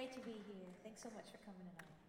great to be here. Thanks so much for coming tonight.